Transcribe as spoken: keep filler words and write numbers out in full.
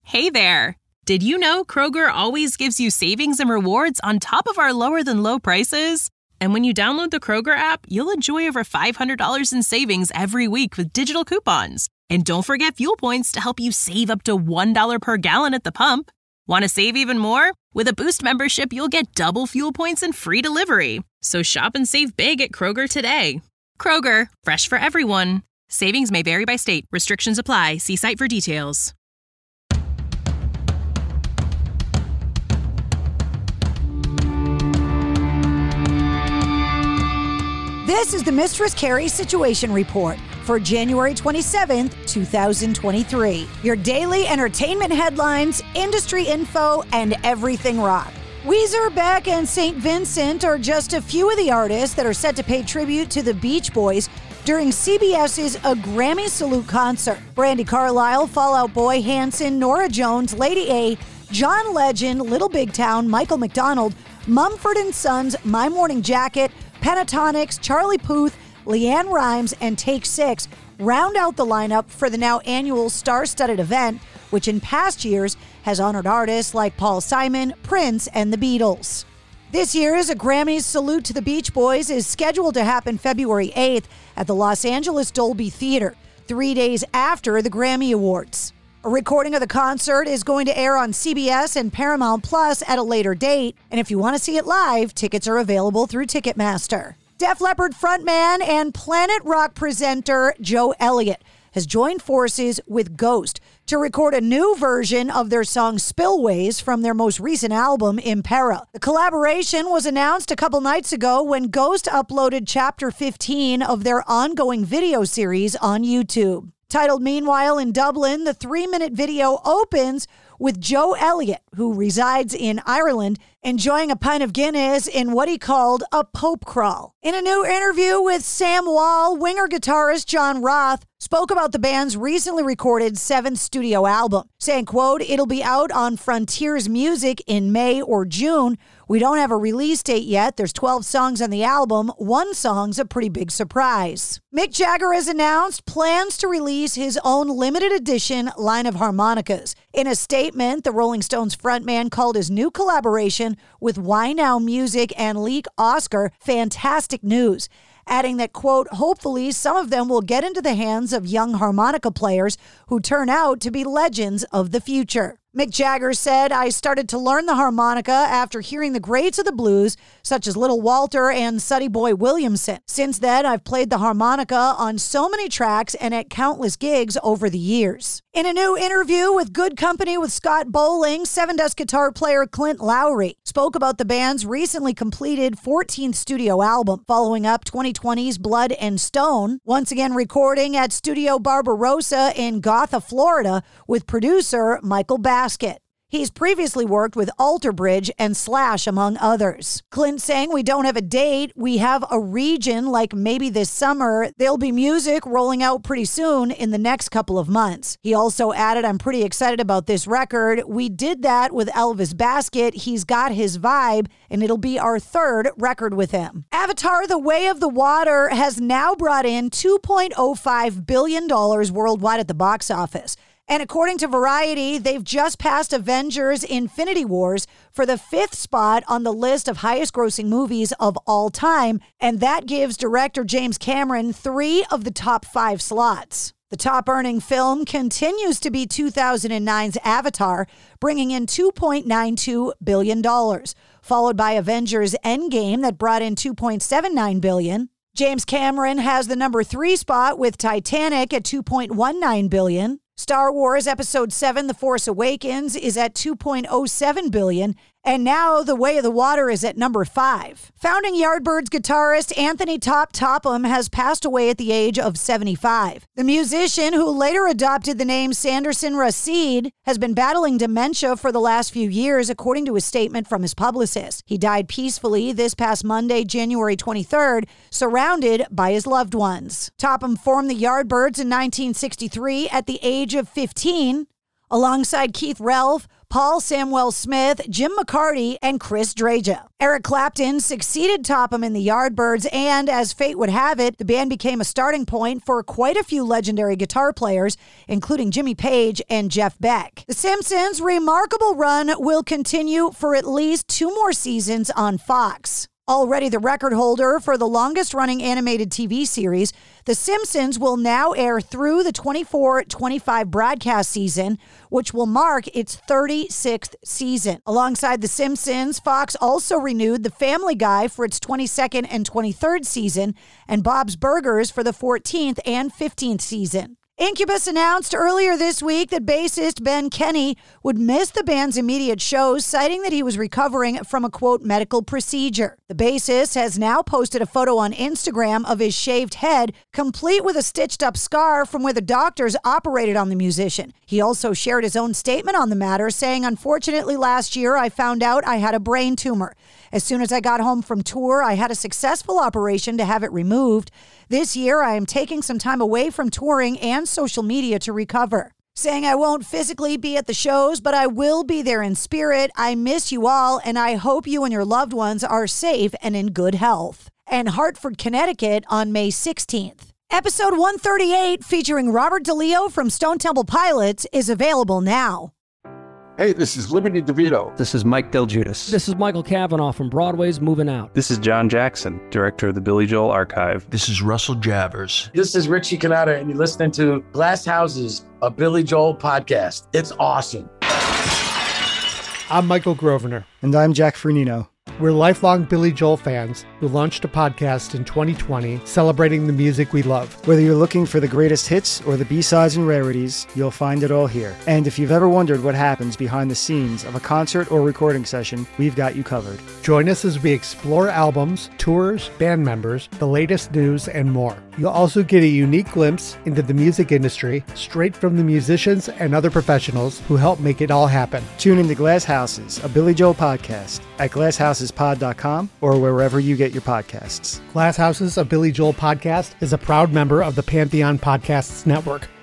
Hey there! Did you know Kroger always gives you savings and rewards on top of our lower-than-low prices? And when you download the Kroger app, you'll enjoy over five hundred dollars in savings every week with digital coupons. And don't forget fuel points to help you save up to one dollar per gallon at the pump. Want to save even more? With a Boost membership, you'll get double fuel points and free delivery. So shop and save big at Kroger today. Kroger, fresh for everyone. Savings may vary by state. Restrictions apply. See site for details. This is the Mistress Carrie Situation Report for January twenty-seventh, twenty twenty-three. Your daily entertainment headlines, industry info, and everything rock. Weezer, Beck, and Saint Vincent are just a few of the artists that are set to pay tribute to the Beach Boys during CBS's A Grammy Salute concert. Brandi Carlile, Fall Out Boy, Hanson, Norah Jones, Lady A, John Legend, Little Big Town, Michael McDonald, Mumford and Sons, My Morning Jacket, Pentatonix, Charlie Puth, Leanne Rimes, and Take Six round out the lineup for the now annual star-studded event, which in past years has honored artists like Paul Simon, Prince, and the Beatles. This year's A Grammys Salute to the Beach Boys is scheduled to happen February eighth at the Los Angeles Dolby Theater, three days after the Grammy Awards. A recording of the concert is going to air on C B S and Paramount Plus at a later date, and if you want to see it live, tickets are available through Ticketmaster. Def Leppard frontman and Planet Rock presenter Joe Elliott has joined forces with Ghost to record a new version of their song Spillways from their most recent album, Impera. The collaboration was announced a couple nights ago when Ghost uploaded Chapter fifteen of their ongoing video series on YouTube. Titled Meanwhile in Dublin, the three-minute video opens with Joe Elliott, who resides in Ireland, enjoying a pint of Guinness in what he called a Pope crawl. In a new interview with Sam Wall, Winger guitarist John Roth spoke about the band's recently recorded seventh studio album, saying, quote, "It'll be out on Frontiers Music in May or June. We don't have a release date yet. There's twelve songs on the album. One song's a pretty big surprise." Mick Jagger has announced plans to release his own limited edition line of harmonicas. In a statement, the Rolling Stones frontman called his new collaboration with Why Now Music and Leek Oscar fantastic news, adding that, quote, "Hopefully some of them will get into the hands of young harmonica players who turn out to be legends of the future." Mick Jagger said, "I started to learn the harmonica after hearing the greats of the blues, such as Little Walter and Sonny Boy Williamson. Since then, I've played the harmonica on so many tracks and at countless gigs over the years." In a new interview with Good Company with Scott Bowling, Seven Dust guitar player Clint Lowry spoke about the band's recently completed fourteenth studio album, following up twenty twenty's Blood and Stone, once again recording at Studio Barbarossa in Gotha, Florida, with producer Michael Bass. He's previously worked with Alter Bridge and Slash, among others. Clint saying, "We don't have a date. We have a region, like maybe this summer. There'll be music rolling out pretty soon in the next couple of months." He also added, "I'm pretty excited about this record. We did that with Elvis Baskett. He's got his vibe, and it'll be our third record with him." Avatar: The Way of the Water has now brought in two point oh five billion dollars worldwide at the box office. And according to Variety, they've just passed Avengers: Infinity Wars for the fifth spot on the list of highest grossing movies of all time. And that gives director James Cameron three of the top five slots. The top earning film continues to be two thousand nine's Avatar, bringing in two point nine two billion dollars, followed by Avengers: Endgame that brought in two point seven nine billion dollars. James Cameron has the number three spot with Titanic at two point one nine billion dollars. Star Wars Episode seven, The Force Awakens, is at two point oh seven billion dollars, and now The Way of the Water is at number five. Founding Yardbirds guitarist Anthony Top Topham has passed away at the age of seventy-five. The musician, who later adopted the name Sanderson Rashid, has been battling dementia for the last few years, according to a statement from his publicist. He died peacefully this past Monday, January twenty-third, surrounded by his loved ones. Topham formed the Yardbirds in nineteen sixty-three at the age of fifteen. Alongside Keith Relf, Paul Samuel Smith, Jim McCarty, and Chris Dreja. Eric Clapton succeeded Topham in the Yardbirds, and as fate would have it, the band became a starting point for quite a few legendary guitar players, including Jimmy Page and Jeff Beck. The Simpsons' remarkable run will continue for at least two more seasons on Fox. Already the record holder for the longest-running animated T V series, The Simpsons will now air through the twenty-four twenty-five broadcast season, which will mark its thirty-sixth season. Alongside The Simpsons, Fox also renewed The Family Guy for its twenty-second and twenty-third season, and Bob's Burgers for the fourteenth and fifteenth season. Incubus announced earlier this week that bassist Ben Kenny would miss the band's immediate shows, citing that he was recovering from a, quote, medical procedure. The bassist has now posted a photo on Instagram of his shaved head, complete with a stitched-up scar from where the doctors operated on the musician. He also shared his own statement on the matter, saying, "Unfortunately, last year I found out I had a brain tumor. As soon as I got home from tour, I had a successful operation to have it removed. This year, I am taking some time away from touring and social media to recover." Saying, "I won't physically be at the shows, but I will be there in spirit. I miss you all, and I hope you and your loved ones are safe and in good health." And Hartford, Connecticut on May sixteenth. Episode one thirty-eight, featuring Robert DeLeo from Stone Temple Pilots, is available now. Hey, this is Liberty DeVito. This is Mike Del Giudice. This is Michael Cavanaugh from Broadway's Moving Out. This is John Jackson, director of the Billy Joel Archive. This is Russell Javers. This is Richie Cannata, and you're listening to Glass Houses, a Billy Joel podcast. It's awesome. I'm Michael Grosvenor. And I'm Jack Fernino. We're lifelong Billy Joel fans who launched a podcast in twenty twenty celebrating the music we love. Whether you're looking for the greatest hits or the B-sides and rarities, you'll find it all here. And if you've ever wondered what happens behind the scenes of a concert or recording session, we've got you covered. Join us as we explore albums, tours, band members, the latest news, and more. You'll also get a unique glimpse into the music industry straight from the musicians and other professionals who help make it all happen. Tune into Glass Houses, a Billy Joel podcast at glass houses pod dot com or wherever you get your podcasts. Glass Houses, a Billy Joel podcast is a proud member of the Pantheon Podcasts Network.